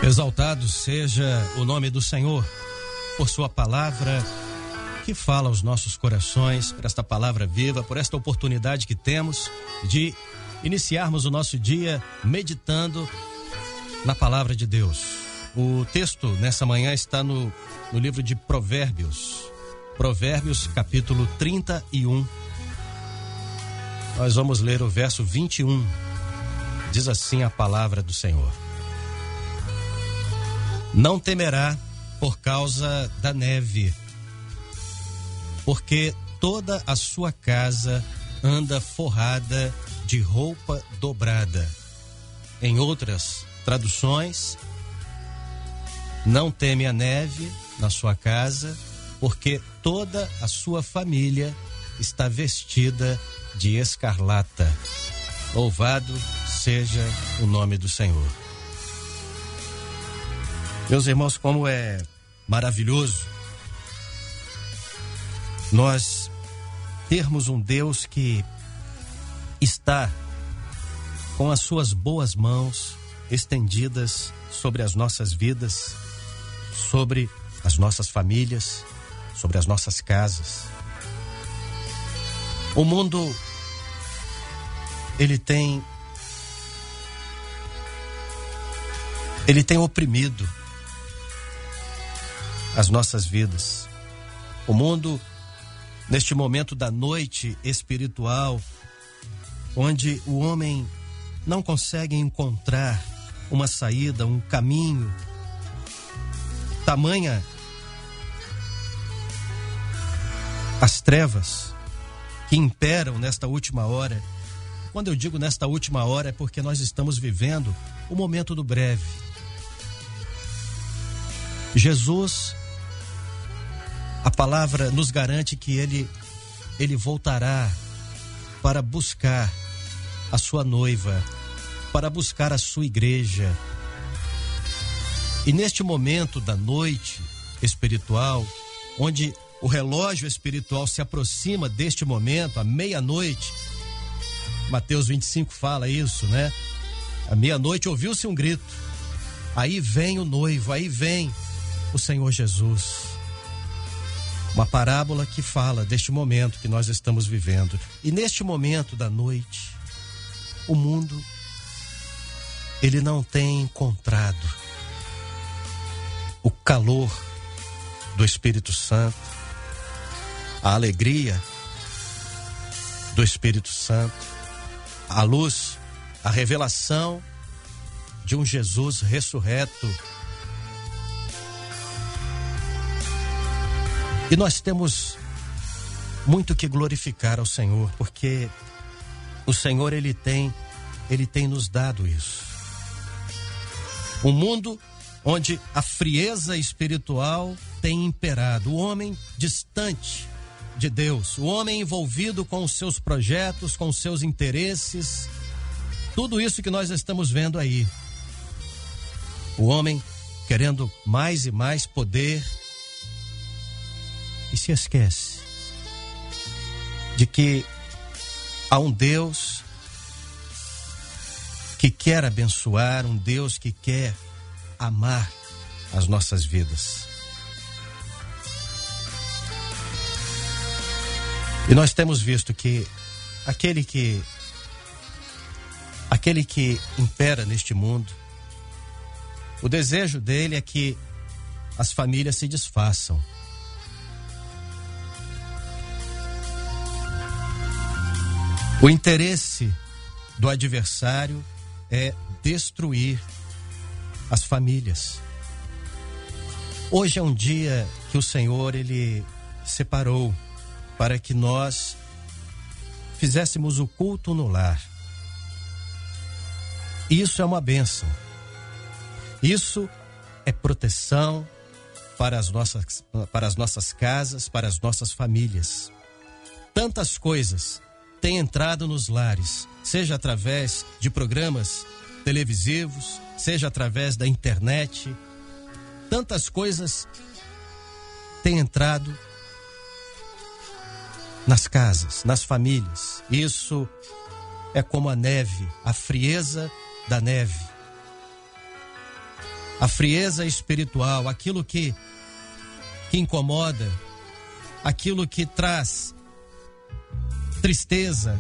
Exaltado seja o nome do Senhor, por sua palavra que fala aos nossos corações, por esta palavra viva, por esta oportunidade que temos de iniciarmos o nosso dia meditando na palavra de Deus. O texto nessa manhã está no livro de Provérbios, capítulo 31. Nós vamos ler o verso 21. Diz assim a palavra do Senhor: não temerá por causa da neve, porque toda a sua casa anda forrada de roupa dobrada. Em outras traduções, não teme a neve na sua casa, porque toda a sua família está vestida de escarlata. Louvado seja o nome do Senhor. Meus irmãos, como é maravilhoso nós termos um Deus que está com as suas boas mãos estendidas sobre as nossas vidas, sobre as nossas famílias, sobre as nossas casas. O mundo, ele tem oprimido as nossas vidas. O mundo, neste momento da noite espiritual, onde o homem não consegue encontrar uma saída, um caminho, tamanha as trevas que imperam nesta última hora. Quando eu digo nesta última hora, é porque nós estamos vivendo o momento do breve. Jesus, a palavra nos garante que ele voltará para buscar a sua noiva, para buscar a sua igreja. E neste momento da noite espiritual, onde o relógio espiritual se aproxima deste momento, à meia-noite, Mateus 25 fala isso, né? À meia-noite ouviu-se um grito. Aí vem o noivo, aí vem o Senhor Jesus. Uma parábola que fala deste momento que nós estamos vivendo. E neste momento da noite, o mundo, ele não tem encontrado o calor do Espírito Santo, a alegria do Espírito Santo, a luz, a revelação de um Jesus ressurreto. E nós temos muito que glorificar ao Senhor, porque o Senhor, ele tem nos dado isso. Um mundo onde a frieza espiritual tem imperado, o homem distante de Deus, o homem envolvido com os seus projetos, com os seus interesses, tudo isso que nós estamos vendo aí. O homem querendo mais e mais poder, e se esquece de que há um Deus que quer abençoar, um Deus que quer amar as nossas vidas. E nós temos visto que aquele que impera neste mundo, o desejo dele é que as famílias se desfaçam. O interesse do adversário é destruir as famílias. Hoje é um dia que o Senhor, ele separou para que nós fizéssemos o culto no lar. Isso é uma bênção. Isso é proteção para as nossas casas, para as nossas famílias. Tantas coisas têm entrado nos lares, seja através de programas televisivos, seja através da internet. Tantas coisas têm entrado nas casas, nas famílias. Isso é como a neve, a frieza da neve. a frieza espiritual, aquilo que incomoda, aquilo que traz tristeza,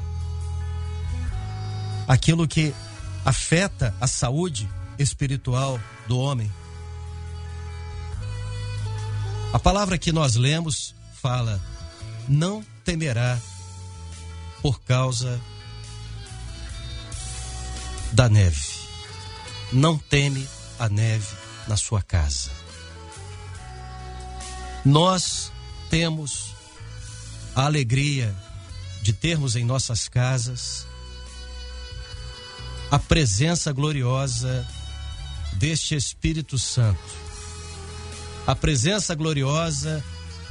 aquilo que afeta a saúde espiritual do homem. A palavra que nós lemos fala: não temerá por causa da neve. Não teme a neve na sua casa. Nós temos a alegria de termos em nossas casas a presença gloriosa deste Espírito Santo. A presença gloriosa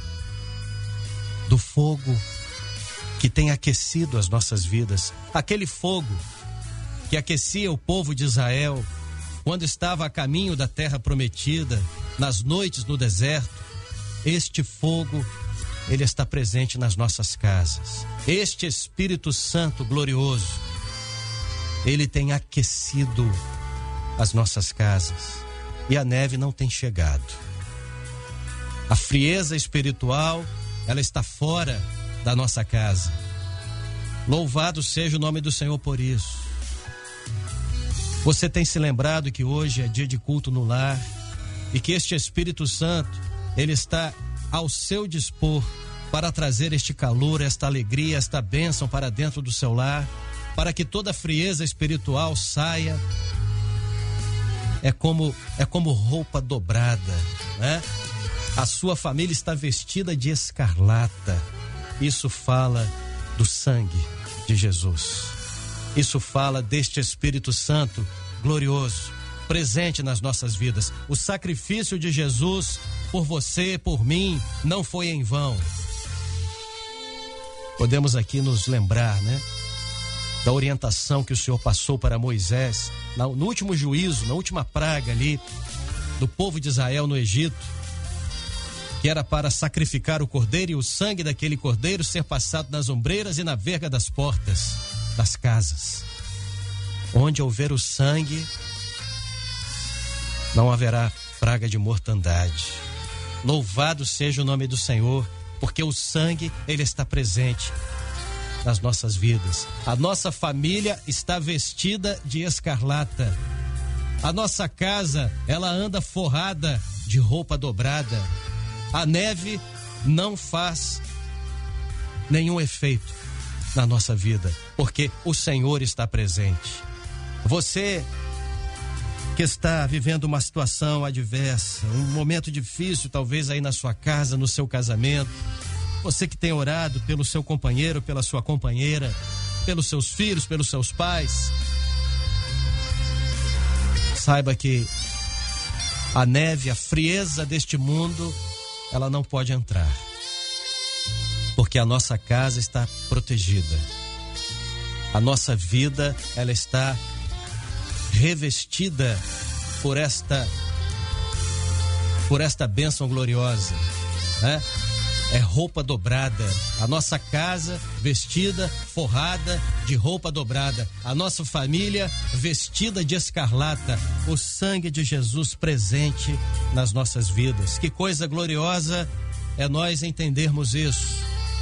do fogo que tem aquecido as nossas vidas. Aquele fogo que aquecia o povo de Israel quando estava a caminho da terra prometida, nas noites no deserto. Este fogo, ele está presente nas nossas casas. Este Espírito Santo glorioso, ele tem aquecido as nossas casas e a neve não tem chegado. A frieza espiritual, ela está fora da nossa casa. Louvado seja o nome do Senhor por isso. Você tem se lembrado que hoje é dia de culto no lar e que este Espírito Santo, ele está ao seu dispor para trazer este calor, esta alegria, esta bênção para dentro do seu lar, para que toda a frieza espiritual saia. É como roupa dobrada, né? A sua família está vestida de escarlata. Isso fala do sangue de Jesus. Isso fala deste Espírito Santo glorioso, presente nas nossas vidas. O sacrifício de Jesus por você, por mim, não foi em vão. Podemos aqui nos lembrar, né, da orientação que o Senhor passou para Moisés no último juízo, na última praga ali do povo de Israel no Egito, que era para sacrificar o cordeiro e o sangue daquele cordeiro ser passado nas ombreiras e na verga das portas das casas. Onde houver o sangue, não haverá praga de mortandade. Louvado seja o nome do Senhor, porque o sangue, ele está presente nas nossas vidas. A nossa família está vestida de escarlata. A nossa casa, ela anda forrada de roupa dobrada. A neve não faz nenhum efeito na nossa vida, porque o Senhor está presente. Você que está vivendo uma situação adversa, um momento difícil talvez aí na sua casa, no seu casamento, você que tem orado pelo seu companheiro, pela sua companheira, pelos seus filhos, pelos seus pais, saiba que a neve, a frieza deste mundo, ela não pode entrar, porque a nossa casa está protegida. A nossa vida, ela está revestida por esta bênção gloriosa, né? É roupa dobrada. A nossa casa vestida, forrada de roupa dobrada. A nossa família vestida de escarlata. O sangue de Jesus presente nas nossas vidas. Que coisa gloriosa é nós entendermos isso.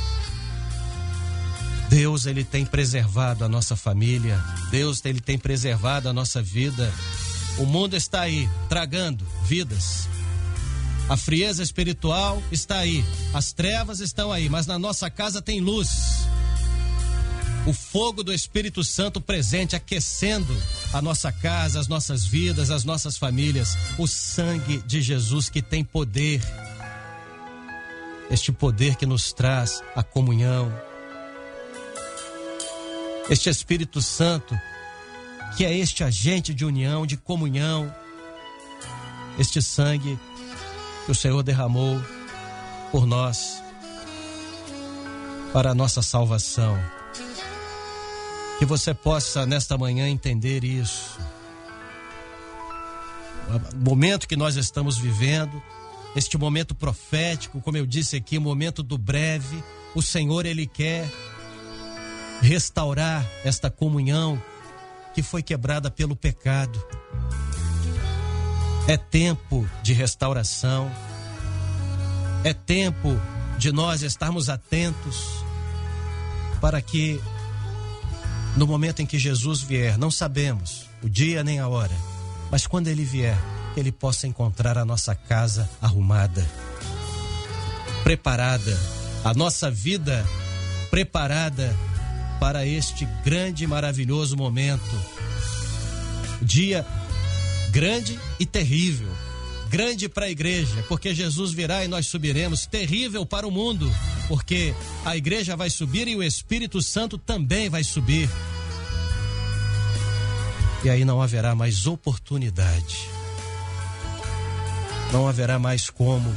Deus, ele tem preservado a nossa família. Deus, ele tem preservado a nossa vida. O mundo está aí, tragando vidas. A frieza espiritual está aí. As trevas estão aí, mas na nossa casa tem luz. O fogo do Espírito Santo presente, aquecendo a nossa casa, as nossas vidas, as nossas famílias. O sangue de Jesus que tem poder. Este poder que nos traz a comunhão. Este Espírito Santo, que é este agente de união, de comunhão. Este sangue que o Senhor derramou por nós, para a nossa salvação. Que você possa, nesta manhã, entender isso. O momento que nós estamos vivendo, este momento profético, como eu disse aqui, o momento do breve, o Senhor, ele quer restaurar esta comunhão que foi quebrada pelo pecado. É tempo de restauração. É tempo de nós estarmos atentos para que no momento em que Jesus vier, não sabemos o dia nem a hora, mas quando ele vier, que ele possa encontrar a nossa casa arrumada, preparada, a nossa vida preparada para este grande e maravilhoso momento. Dia grande e terrível. Grande para a igreja, porque Jesus virá e nós subiremos. Terrível para o mundo, porque a igreja vai subir e o Espírito Santo também vai subir. E aí não haverá mais oportunidade. Não haverá mais como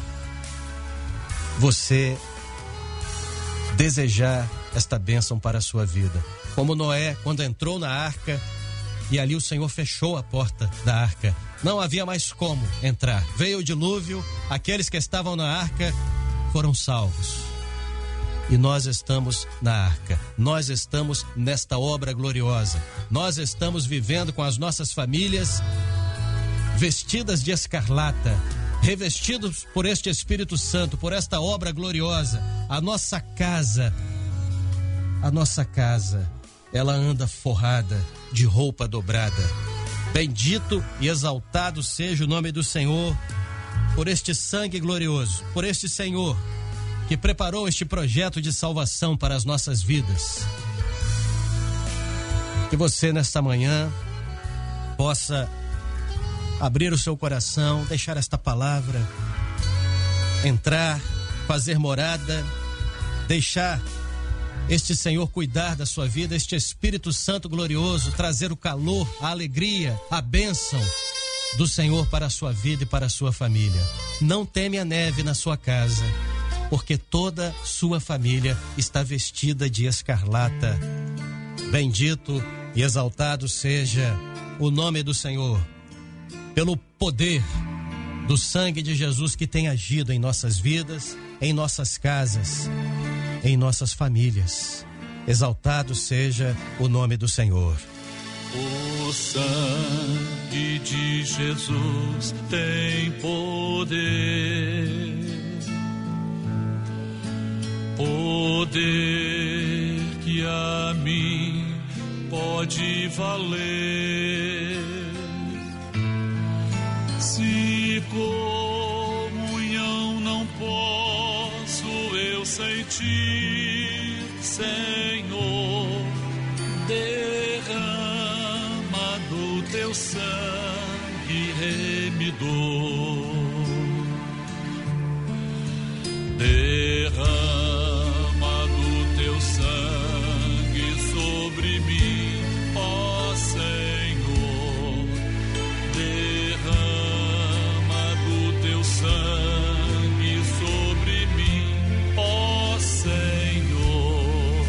você desejar esta bênção para a sua vida. Como Noé, quando entrou na arca, e ali o Senhor fechou a porta da arca. Não havia mais como entrar. Veio o dilúvio, aqueles que estavam na arca foram salvos. E nós estamos na arca. Nós estamos nesta obra gloriosa. Nós estamos vivendo com as nossas famílias vestidas de escarlata, revestidos por este Espírito Santo, por esta obra gloriosa. A nossa casa, ela anda forrada de roupa dobrada. Bendito e exaltado seja o nome do Senhor por este sangue glorioso, por este Senhor que preparou este projeto de salvação para as nossas vidas. Que você nesta manhã possa abrir o seu coração, deixar esta palavra entrar, fazer morada, deixar este Senhor cuidar da sua vida, este Espírito Santo glorioso, trazer o calor, a alegria, a bênção do Senhor para a sua vida e para a sua família. Não teme a neve na sua casa, porque toda sua família está vestida de escarlata. Bendito e exaltado seja o nome do Senhor, pelo poder do sangue de Jesus que tem agido em nossas vidas, em nossas casas, em nossas famílias. Exaltado seja o nome do Senhor. O sangue de Jesus tem poder, poder que a mim pode valer. Se comunhão não posso eu sentir, Senhor, derrama do teu sangue remidor, derrama do teu sangue sobre mim, ó Senhor, derrama do teu sangue sobre mim, ó Senhor.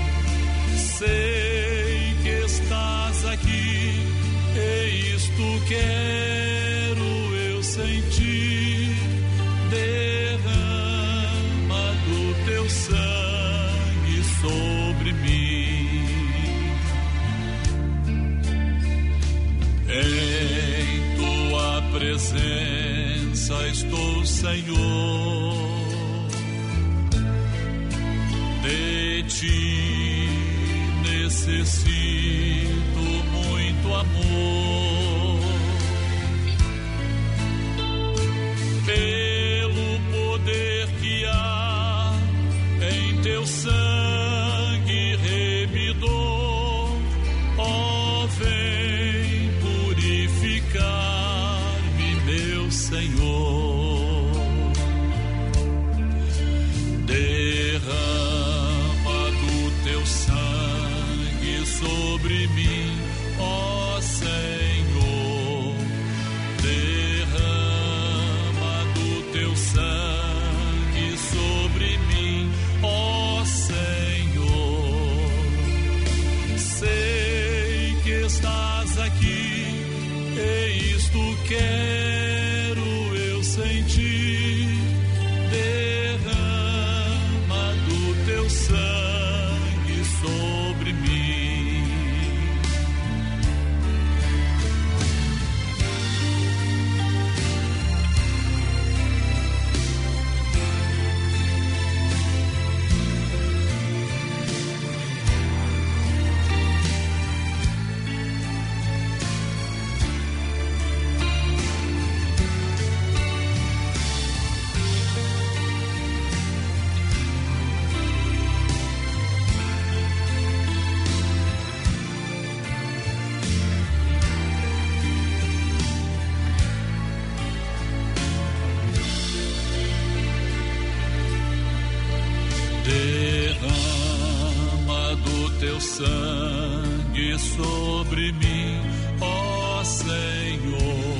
Sei que estás aqui, e isto quero eu sentir, derrama do teu sangue sobre mim. Em tua presença estou, Senhor, de ti necessito muito amor, pelo poder que há em teu sangue remidor, ó, vem purificar-me, meu Senhor, derrama do teu sangue sobre mim, ó Senhor, derrama do teu sangue sobre mim, ó Senhor. Sei que estás aqui, e isto quero eu sentir, derrama do teu sangue sobre mim. sangue sobre mim, ó Senhor.